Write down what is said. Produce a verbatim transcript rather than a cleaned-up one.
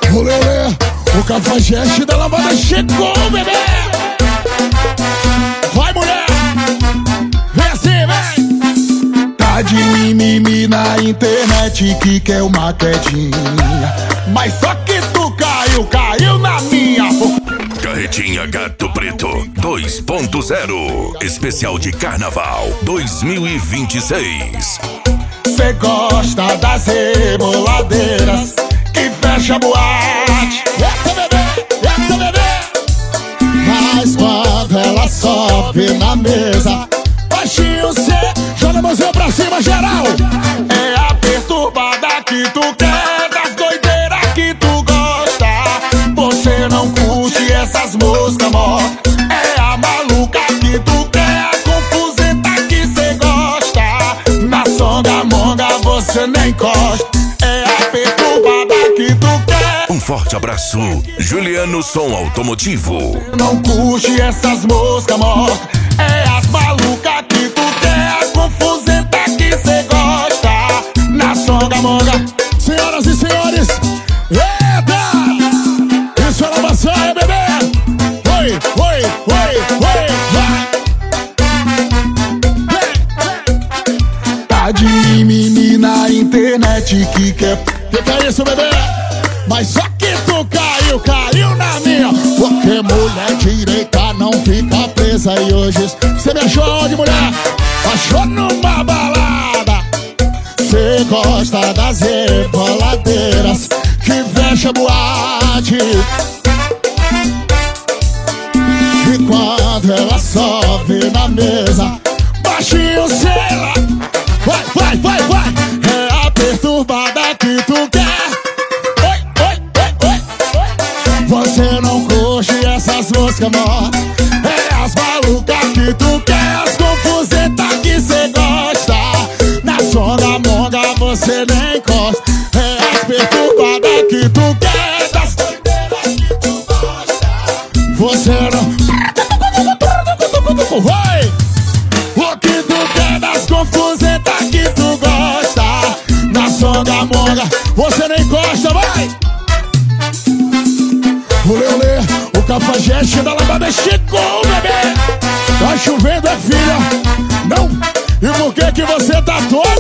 O Lelê, o cafajeste da lambada chegou, bebê. Vai, mulher, vem assim, vem. Tá de mimimi na internet que quer uma quedinha, mas só que tu caiu, caiu na minha. Carretinha Gato Preto dois ponto zero, especial de Carnaval dois mil e vinte e seis. Cê gosta das reboladeiras que fecha a boate. Eita, bebê, eita, bebê. Mas quando ela sobe na mesa, baixinho cê joga a mãozinha pra cima, geral. É a perturbada que tu quer, das doideiras que tu gosta. Você não curte essas moscas mortas. É a maluca que tu quer, a confusenta que cê gosta. Na songamonga você nem encosta. É a perturbada que tu quer. Um forte abraço, Juliano Som Automotivo. Não curte essas moscas mortas. É as malucas que tu quer, a confusenta que cê gosta. Na songamonga. Senhoras e senhores, eita! Isso é lavaçaia, bebê! Oi, oi, oi, oi, vai! Tá de mimimi na internet que quer. Que que é isso, bebê? Mas só que tu caiu, caiu na minha. Porque mulher direita não fica presa. E hoje cê me achou onde, mulher? Achou numa balada. Cê gosta das reboladeiras que fecha boate. E quando ela sobe na mesa, baixinho sei lá. Vai, vai, vai, vai. É a perturbada que tu quer. Oi, oi, oi, oi, oi. Você não curte essas moscas mortas. É as malucas que tu quer, as confusentas que cê gosta. Na songamonga você nem encosta. É as perturbadas que tu quer, das doideiras que tu gosta. Você não... Vai! O que tu quer, das confusentas que tu gosta. Na songamonga você nem encosta, vai! O Lelê, o cafajeste da lambada chegou, bebê. Tá chovendo, é filha? Não? E por que que você tá todo?